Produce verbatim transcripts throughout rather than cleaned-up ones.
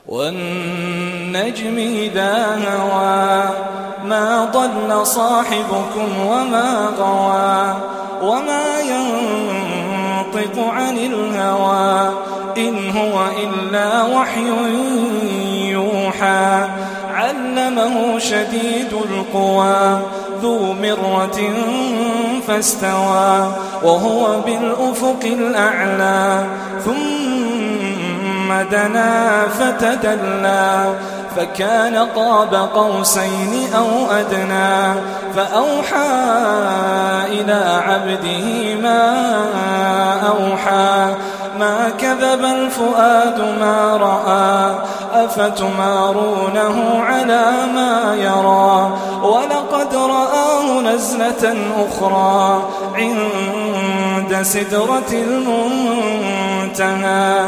والنجم إذا هوى ما ضل صاحبكم وما غوى وما ينطق عن الهوى إن هو إلا وحي يوحى علمه شديد القوى ذو مرة فاستوى وهو بالأفق الأعلى ثم دنا فتدلى فكان قاب قوسين أو أدنى فأوحى إلى عبده ما أوحى ما كذب الفؤاد ما رأى أفتمارونه على ما يرى ولقد رآه نزلة أخرى عند سدرة المنتهى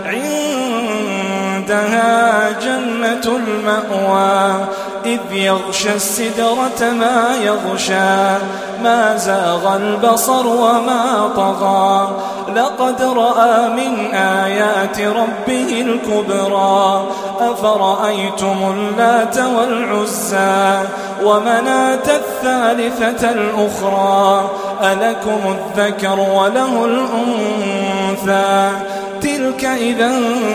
عندها جنة المأوى إذ يغشى السدرة ما يغشى ما زاغ البصر وما طغى لقد رأى من آيات ربه الكبرى أفرأيتم اللات والعزى ومناة الثالثة الأخرى ألكم الذكر وله الأنثى تلك إذا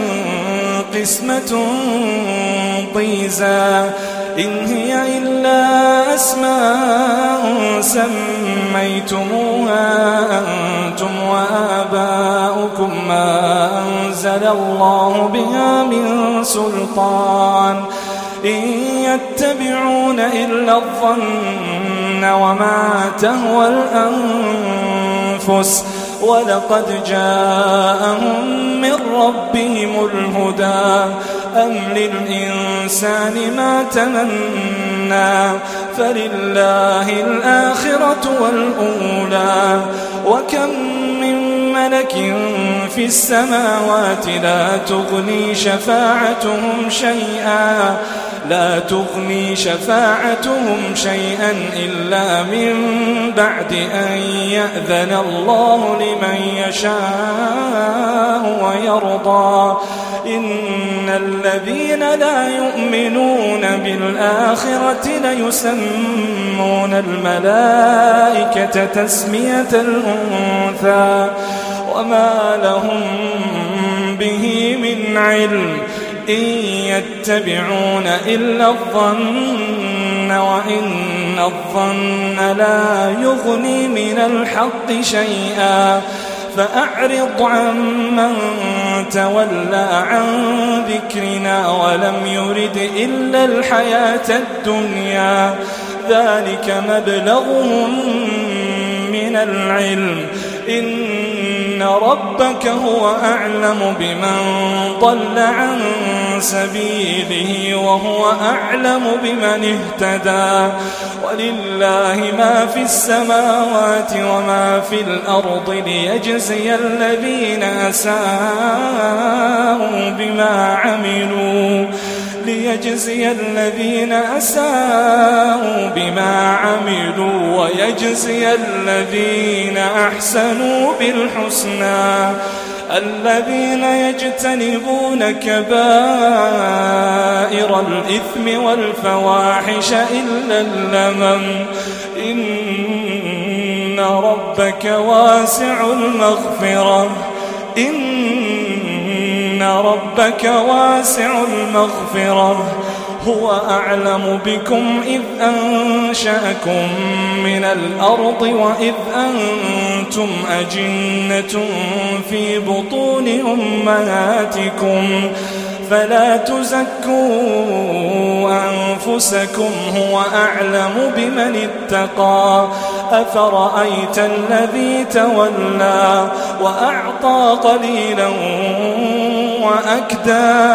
قسمة ضيزى إن هي إلا أسماء سميتموها أنتم وآباؤكم ما أنزل الله بها من سلطان إن يتبعون إلا الظن وما تهوى الأنفس ولقد جاءهم من ربهم الهدى أم للإنسان ما تمنى فلله الآخرة والأولى وكم من ملك في السماوات لا تغني شفاعتهم شيئا لا تغني شفاعتهم شيئا إلا من بعد أن يأذن الله لمن يشاء ويرضى إن الذين لا يؤمنون بالآخرة ليسمون الملائكة تسمية الأنثى وما لهم به من علم إن يتبعون إلا الظن وإن الظن لا يغني من الحق شيئا فأعرض عمن تولى عن ذكرنا ولم يرد إلا الحياة الدنيا ذلك مبلغهم من العلم إن ربك هو أعلم بمن ضل عن سبيله وهو أعلم بمن اهتدى ولله ما في السماوات وما في الأرض ليجزي الذين أساءوا بما عملوا ليجزي الذين أساءوا بما عملوا ويجزي الذين أحسنوا بالحسنى الذين يجتنبون كبائر الإثم والفواحش إلا اللمم إن ربك واسع المغفرة إن ربك واسع المغفرة هو أعلم بكم إذ أنشأكم من الأرض وإذ أنتم أجنة في بطون أمهاتكم فلا تزكوا أنفسكم هو أعلم بمن اتقى أفرأيت الذي تولى وأعطى قليلا وأكدى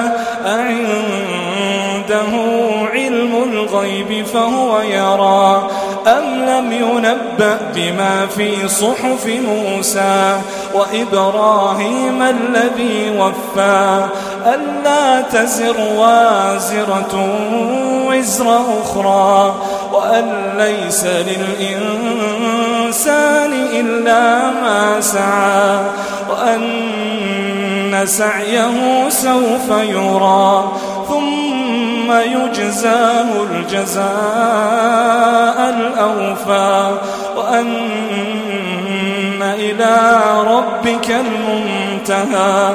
أعنده علم الغيب فهو يرى أم لم ينبأ بما في صحف موسى وإبراهيم الذي وفى ألا تزر وازرة وزر أخرى وأن ليس للإنسان إلا ما سعى وأن سعيه سوف يرى ثم يجزاه الجزاء الأوفى وأن إلى ربك المنتهى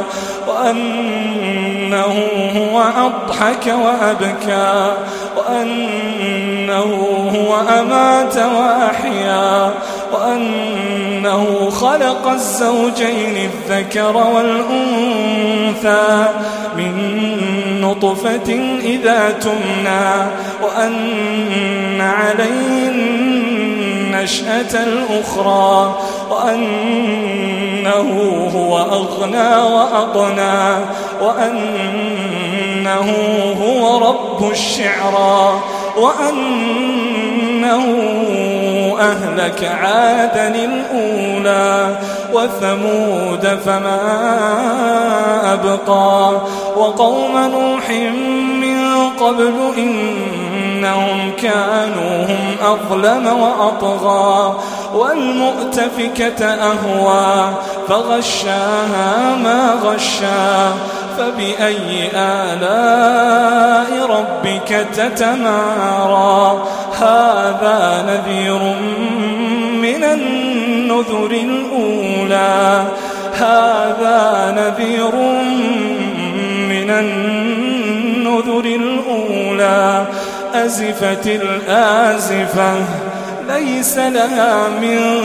وأنه هو أضحك وأبكى وأنه هو أمات وأحيا وأنه خلق الزوجين الذكر والأنثى من نطفة إذا تمنى وأن عليه النشأة الأخرى وأنه هو أغنى وأقنى وأنه هو رب الشعرى وأنه أهلك عادا الأولى وثمود فما أبقى وقوم نوح من قبل إنهم كانوا هم أظلم وأطغى والمؤتفكة أهوى فغشاها ما غشا فبأي آلاء ربك تتمارى هذا نذير من النذر الأولى هذا نذير من النذر الأولى أزفت الآزفة ليس لها من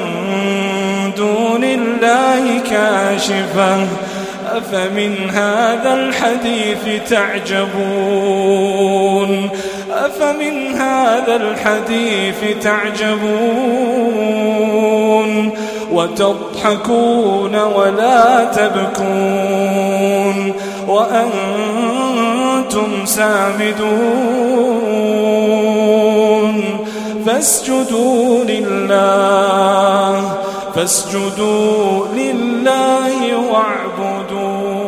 دون الله كاشفة أفمن هذا الحديث تعجبون أفمن هذا الحديث تعجبون وتضحكون ولا تبكون وأنتم سامدون فاسجدوا لله فاسجدوا لله واعبدوا